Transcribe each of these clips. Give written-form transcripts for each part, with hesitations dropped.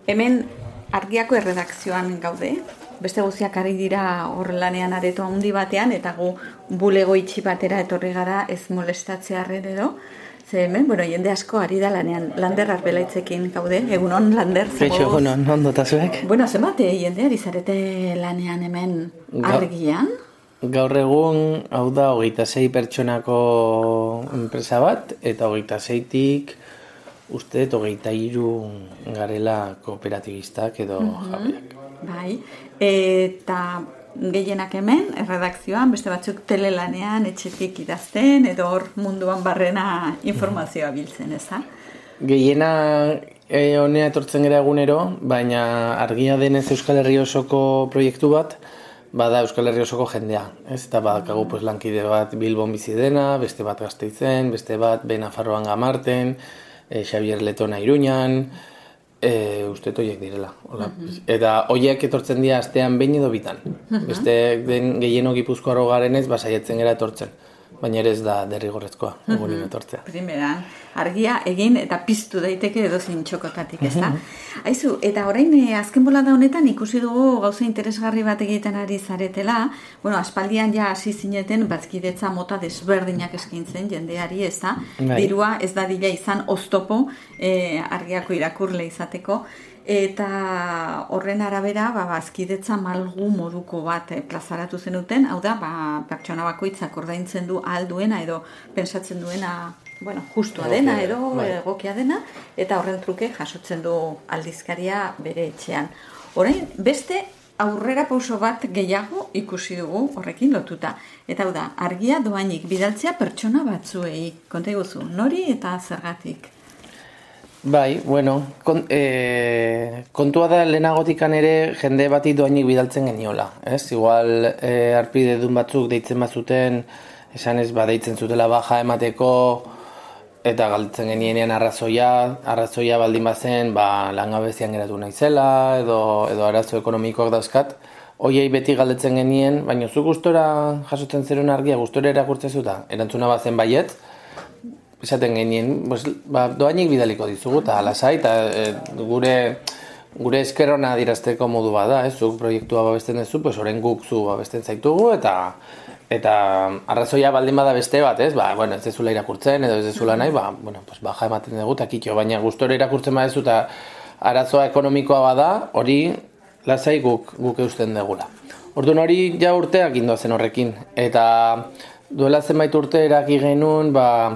Hemen Argiako erredakzioan gaude, beste guztiak ari dira hor lanean areto handi batean, eta gu bulego itxi batera etorri gara ez molestatzearren edo. Ze hemen, jende asko ari da lanean. Lander Arbelaitzekin gaude, egunon, Lander. Kaixo, egunon, ondo eta zuek? Zenbat jende ari zarete lanean hemen Argian? Gaur egun, hau da, 26 pertsonako enpresa bat, eta 26-tik uste 23 garela kooperatibistak edo jabeak. Bai, eta gehienak hemen, erredakzioan, beste batzuk telelanean, etxetik idazten, edo hor munduan barrena informazioa biltzen, ez da? Gehiena honea etortzen gara egunero, baina Argia denez Euskal Herri osoko proiektu bat, bada Euskal Herri osoko jendea, ez? Eta badakagu lankide bat Bilbon bizi dena, beste bat Gasteizen, beste bat Nafarroan Gamarten, Xabier Letona Iruñan, uste toiek direla. Eta hoiek etortzen dira astean behin edo bitan. Beste den gehieno Gipuzkoarro garenez, saiatzen gara etortzen. Baina ere ez da derrigorrezkoa, egunin etortzea. Primeran, Argia egin eta piztu daiteke edozein txokotatik, ez da? Aizu, eta orain azken bolada honetan ikusi dugu gauza interesgarri bat egiten ari zaretela, aspaldian ja hasi zineten bazkidetza mota desberdinak eskaintzen jendeari, ez da? Dirua ez da dila izan oztopo Argiako irakurle izateko, eta horren arabera bazkidetza malgu moduko bat plazaratu zenuten, hau da, pertsona bakoitzak ordaintzen du ahal duena edo pensatzen duena justua dena edo egokia dena, eta horren truke jasotzen du aldizkaria bere etxean. Orain, beste aurrera pauso bat gehiago ikusi dugu horrekin lotuta. Eta hau da, Argia doainik bidaltzea pertsona batzuei. Konta iguzu, nori eta zergatik? Bai, kontua da lehenagotikan ere jende bati doainik bidaltzen geniola. Igual arpide dun batzuk deitzen bazuten, esan ez deitzen zutela baja emateko, eta galtzen genienean arrazoia baldin bazen, langabezian geratu naizela, edo arazo ekonomikoak dauzkat. Hoiei beti galdetzen genien, baina zu gustora jasotzen zerun Argia, gustora erakurtzen zuta, erantzuna bazen baiet, esaten genien, doainik bidaliko dizugu, eta lasai, eta gure eskerrona dirazteko modu bada, zuk proiektua babesten duzu, orain guk zu babesten zaitugu, eta arrazoia baldin bada beste bat, ez dezula irakurtzen, edo ez dezula nahi, baja ematen dugu, eta kitxo, baina gustora irakurtzen badezu, eta arazoa ekonomikoa bada, hori lasai guk eusten degula. Orduan hori ja urteak indoazen horrekin, eta duela zenbait urte eraki genuen,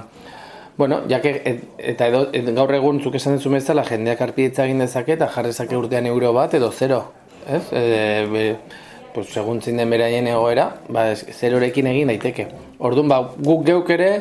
eta gaur egun zuk esan duzu bezala jendeak arpidetza egin dezake eta jarrezake urtean euro bat edo zero, ez? Segun zein den beraien egoera, zerorekin egin daiteke. Orduan, guk geuk ere,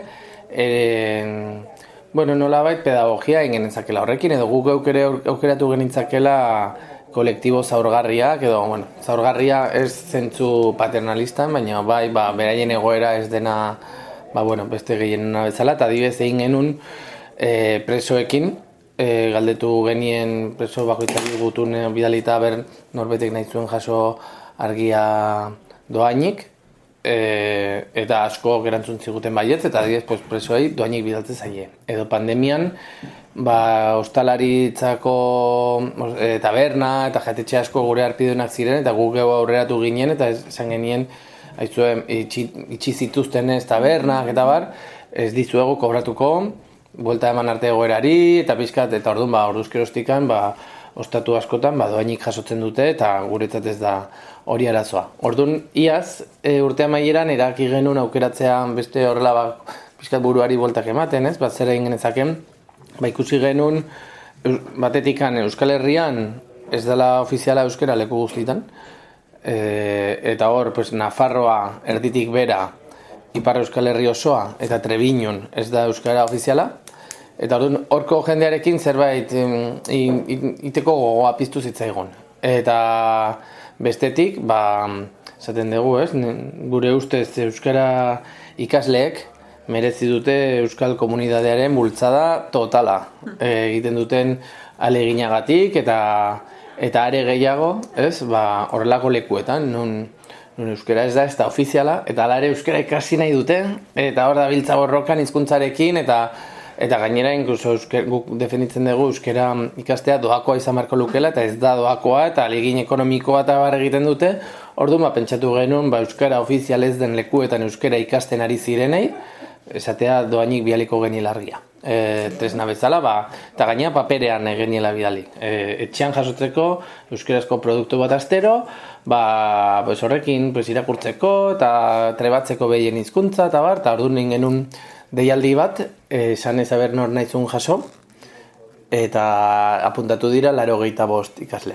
nolabait pedagogia egin genezakela horrekin, edo guk geuk ere aukeratu genitzakela kolektibo zaurgarriak, edo, zaurgarria ez zentzu paternalistan, baina beraien egoera ez dena beste gehienena bezala, eta adibidez egin genuen presoekin, galdetu genien preso bakoitzari gutun bidalita norbetek nahi zuen jaso Argia doainik, eta asko gerantzun ziguten baietz, eta adibidez presoei doainik bidaltzen zaie. Edo pandemian, ostalaritzako taberna eta jatetxe asko gure arpidunak ziren, eta guk geu aurreratu ginen, eta esan genien, itxi zituzten ez tabernak eta ez dizuegu kobratuko, buelta eman arte egoerari, eta pixkat, eta orduan, orduzkerostikan, ostatu askotan, doainik jasotzen dute, eta guretzat ez da hori arazoa. Orduan, iaz, urte amaieran, eraki genuen aukeratzean beste horrela, pixkat buruari bueltak ematen, ez? Zer egin genezaken, ikusi genuen, batetikan Euskal Herrian, ez dela ofiziala euskera leku guztitan, eta hor, Nafarroa erditik bera, Ipar Euskal Herri osoa, eta Trebiñon ez da euskara ofiziala, eta horko jendearekin zerbait iteko gogoa piztu zitzaigun. Eta bestetik, esaten dugu, gure ustez euskara ikasleek merezi dute euskal komunitatearen bultzada totala egiten duten aleginagatik, eta are gehiago, horrelako lekuetan, nun euskara ez da ofiziala, eta ala ere euskara ikasi nahi dute, eta hor da biltza borrokan hizkuntzarekin, eta eta gainera inkluso guk defenditzen dugu euskera ikastea doakoa izan beharko lukela, eta ez da doakoa, eta ahalegin ekonomikoa eta bar egiten dute. Orduan pentsatu genuen euskara ofizial ez den lekuetan euskara ikasten ari zirenei, esatea doainik bialiko geniela argia. Tresna bezala, eta gaina paperean geniela bidali. Etxean jasotzeko euskarazko produktu bat astero, horrekin irakurtzeko eta trebatzeko behien hizkuntza eta bar, eta orduan genuen deialdi bat, esan ezaber nor naizun jaso, eta apuntatu dira 85 ikasle.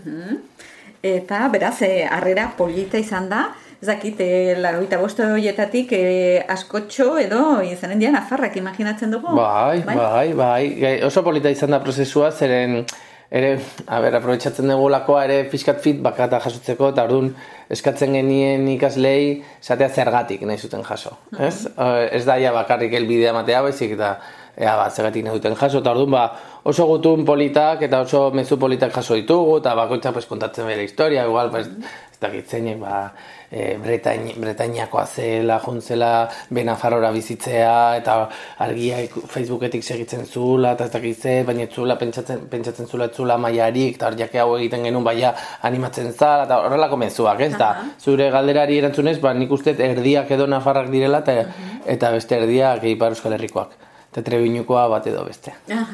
Eta beraz, harrera polita izan da, ez dakit, 85 horietatik askotxo edo izanen dira nafarrak imaginatzen dugu? Bai. Oso polita izan da prozesua, zeren aprobetxatzen dugulakoa ere fiskat feedback eta jasotzeko, eta orduan eskatzen genien ikaslei esatea zergatik nahi zuten jaso. Ez da bakarrik elbidea matea baizik, eta zergatik nahi duten jaso, eta orduan oso gutun politak eta oso mezu politak jaso ditugu, eta bakoitzak kontatzen bere historia, igual, ez dakit zeinek, Bretainiakoa zela, juntzela, Benafarrora bizitzea, eta argia Facebooketik segitzen zula, eta ez dakit ze, baina etzula pentsatzen zula etzula maiarik, eta hor jake hau egiten genuen baina animatzen zala, eta horrelako mezuak, ez da? Zure galderari erantzunez, nik uste erdiak edo nafarrak direla, eta beste erdiak Ipar Euskal Herrikoak. Eta Trebiñukoa bat edo beste.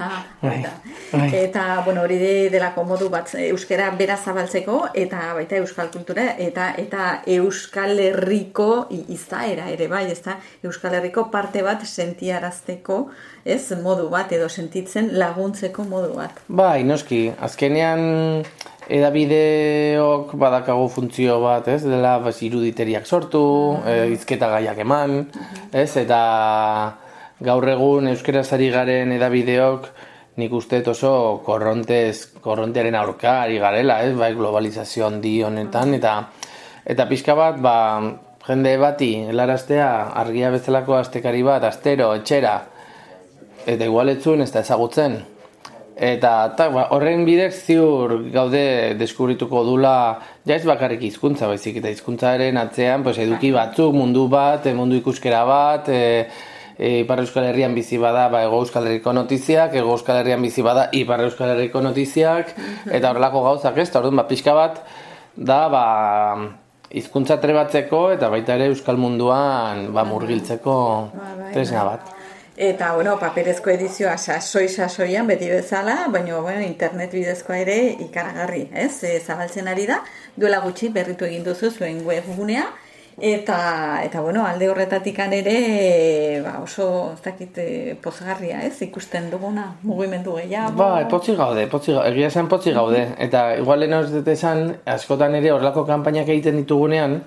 Eta, hori delako modu bat euskara bera zabaltzeko, eta baita euskal kultura, eta Euskal Herriko izaera ere bai, ez da? Euskal Herriko parte bat sentiarazteko, ez, modu bat, edo sentitzen laguntzeko modu bat. Bai, noski, azkenean edabideok badakago funtzio bat, ez, dela iruditeriak sortu, hizketa gaiak eman, ez, eta gaur egun euskaraz ari garen edabideok nik uste oso korrontearen aurka ari garela, globalizazio handi honetan, eta pixka bat, jende bati helaraztea argia bezalako astekari bat, astero, etxera, eta igualetzun ez da ezagutzen. Eta horren bidez ziur gaude deskubrituko dula, ja ez bakarrik hizkuntza baizik, eta hizkuntzaren atzean eduki batzuk, mundu bat, mundu ikuskera bat, Ipar Euskal Herrian bizi bada Hego Euskal Herriko notiziak, Hego Euskal Herrian bizi bada Ipar Euskal Herriko notiziak, eta horrelako gauzak ez, orduan pixka bat da hizkuntza trebatzeko eta baita ere euskal munduan murgiltzeko tresna bat. Eta, paperezko edizioa sasoian beti bezala, baina, internet bidezkoa ere ikaragarri, ez? Zabaltzen ari da, duela gutxi berritu egin duzu zuen webgunea, eta alde horretatik ere oso, ez dakit, pozgarria, ez? Ikusten duguna, mugimendu gehiago. Potzi gaude, egia esan potzi gaude. Eta igual lehen hor esan, askotan ere horrelako kanpainak egiten ditugunean,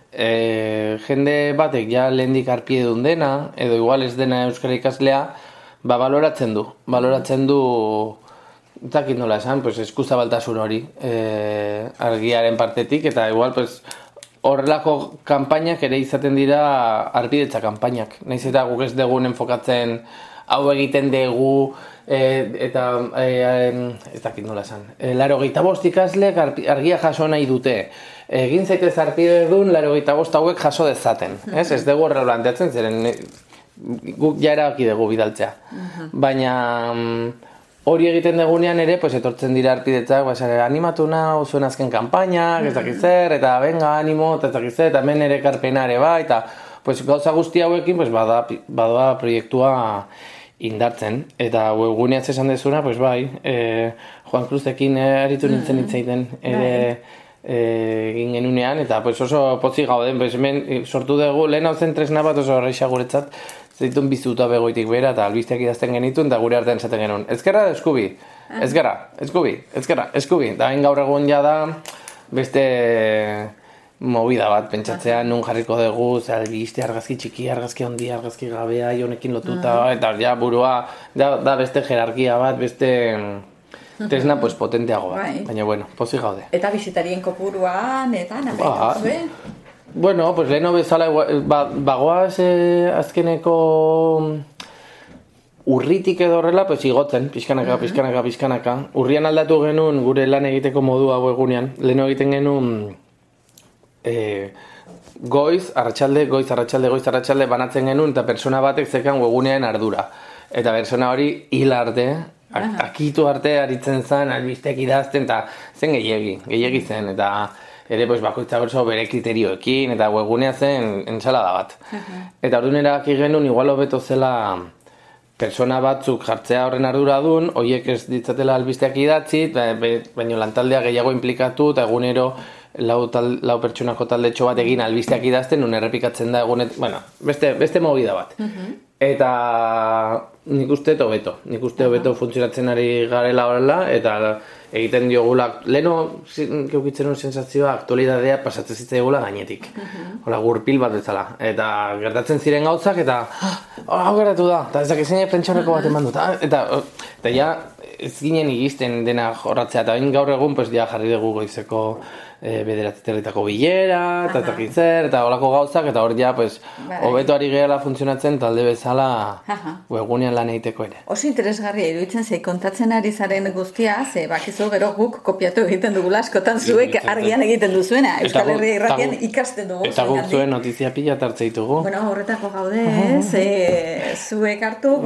jende batek ja lehendik arpiedun dena, edo igual ez dena euskara ikaslea, baloratzen du, ez dakit nola esan, eskuzabaltasun hori argiaren partetik, eta igual, horrelako kanpainak ere izaten dira arpidetza kanpainak. Naiz eta guk ez dugun enfokatzen hau egiten dugu, eta ez dakit nola esan. 85 ikasleek argia jaso nahi dute. Egin zaitez arpidedun 85 hauek jaso dezaten. Ez dugu horrela planteatzen, zeren guk ja erabaki dugu bidaltzea. Baina hori egiten dugunean ere, etortzen dira arpidetzak, animatu nahi zuen azken kanpainak, ez dakit zer, eta benga, animo, eta ez dakit zer, eta hemen ere karpena ere bai, eta gauza guzti hauekin badoa proiektua indartzen. Eta webguneaz esan dezuna, bai, Juan Cruzekin aritu nintzen hitzaiten ere egin genunean, eta oso potzi gauden, hemen sortu dugu, lehen hau zen tresna bat oso horreixa guretzat, zeitun bizuta begoitik bera, eta albisteak idazten genituen, eta gure artean esaten genuen. Ezkerra da eskubi, ezkerra, eskubi. Da hain gaur egun ja da, beste movida bat, pentsatzea, nun jarriko dugu, albiste, argazki txiki, argazki handi, argazki gabea, jonekin lotuta, eta ja burua, da beste jerarkia bat, beste tresna potenteago bat. Baina, pozik gaude. Eta bisitarien kopuruan, eta nahi zuen? Leheno bezala, bagoaz azkeneko urritik edo horrela, igotzen, pixkanaka. Urrian aldatu genuen gure lan egiteko modua egunean. Leheno egiten genuen goiz, arratsalde banatzen genuen, eta persona batek zekan webunean ardura. eta persona hori hil arte, akitu arte aritzen zen, albisteak idazten, eta zen gehiegi zen, eta ere pues, bakoitza oso bere kriterioekin, eta webgunea zen entsalada bat. Eta orduan erabaki genuen, igual hobeto zela persona batzuk jartzea horren arduradun, horiek ez ditzatela albisteak idatzi, baina lantaldea gehiago implikatu, eta egunero lau pertsonako taldetxo bat egin albisteak idazten, nun errepikatzen da egunet, bueno, beste movida bat. Eta nik uste hobeto funtzionatzen ari garela horrela, eta egiten diogula, leheno keukitzen un sensazioa aktualidadea pasatzen zitzaigula gainetik. Hola, gurpil bat bezala. Eta gertatzen ziren gauzak, eta hau gertatu da, eta ezak ezin prentxaurreko bat eman dut. Eta ja, ez ginen igisten dena jorratzea, eta gaur egun pues, ja, jarri dugu goizeko bederatzeterritako bilera, eta takitzer, eta holako gauzak, eta hor ja, pues, hobeto ari gehala funtzionatzen talde bezala webgunean lan egiteko ere. Oso interesgarria iruditzen zei kontatzen ari zaren guztia, ze bakizu gero guk kopiatu egiten dugula askotan zuek argian egiten duzuena, Euskal Herria Irratian ikasten dugu. Eta guk zuen notizia pila tartze ditugu. Bueno, horretako gaude, zuek hartu,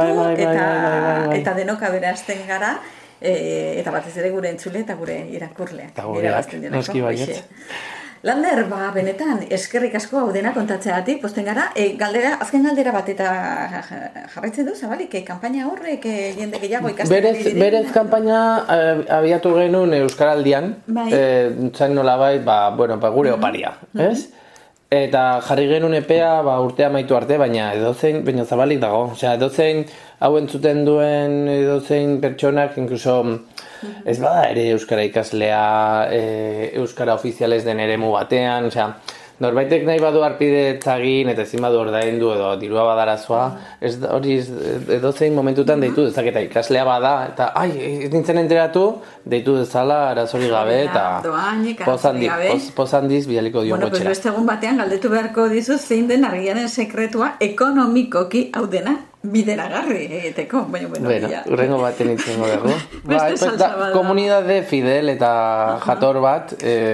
eta denok aberazten gara, eta batez ere gure entzule eta gure irakurle. Eta gureak, noski baiet. Lander, benetan, eskerrik asko hau dena kontatzeatik, posten gara, azken galdera bat eta jarraitzen du, zabalik, kanpaina horrek jende gehiago ikasten. Berez kanpaina abiatu genuen Euskaraldian, zain nolabait, gure oparia, ez? Eta jarri genuen epea urtea amaitu arte, baina edozein, baina zabalik dago. Osea, edozein hau entzuten duen edozein pertsonak, inkluso ez bada ere Euskara ikaslea, Euskara ofizialez den eremu batean, osea, norbaitek nahi badu arpide etzagin eta ezin badu ordaindu edo dirua badarazoa, hori edozein momentutan deitu dezaketa ikaslea bada, eta ez nintzen enteratu, deitu dezala arazori gabe, eta poz handiz bidaliko dion gotxera. Bueno, beste egun batean galdetu beharko dizu zein den argiaren sekretua ekonomikoki hau dena bideragarri egiteko, baina urrengo baten itzengo dugu. Komunidade fidel eta jator bat,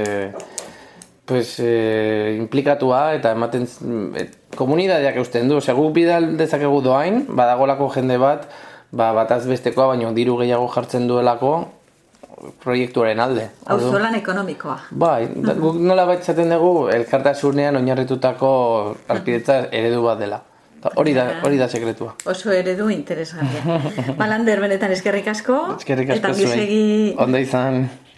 implikatua eta ematen komunidadeak eusten du, guk bidal dezakegu doain, badagolako jende bat, bataz bestekoa, baina diru gehiago jartzen duelako proiektuaren alde. Auzolan ekonomikoa. Guk nola baitzaten dugu elkartasunean oinarritutako arpidetza eredu bat dela. Hori da sekretua. Oso eredu interesgarria. Lander, benetan eskerrik asko. Eskerrik asko zuei. Ondo izan.